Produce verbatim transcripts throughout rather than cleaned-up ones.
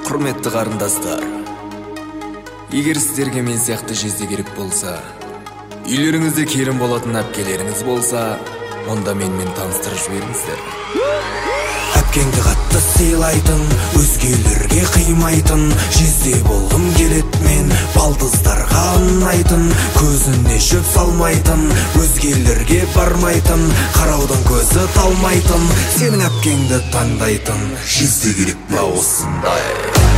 Құрметті қарындастар, егер сіздерге мен сияқты жезде керек болса, үйлеріңізде келін болатын әпкелеріңіз болса, онда менімен таныстырып жіберіңіздер. Әпкеңді қатты сыйлайтын, өзгелерге қимайтын, жезде болғым келет мен, балдыздарға ұнайтын, көзіне шөп салмайтын, өзгелерге бармайтын, қараудан көзі талмайтын, сенің әпкеңді таңдайтын, жезде керек па осындай?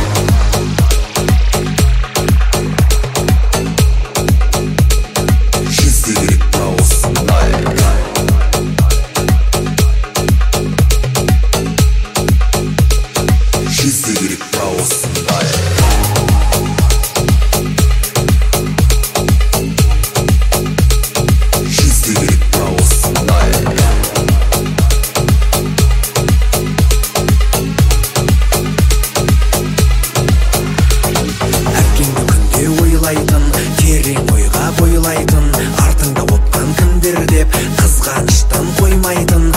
Терең ойға бойлайтын, артыңда отқан кімдер деп қызғаныштан қоймайтын,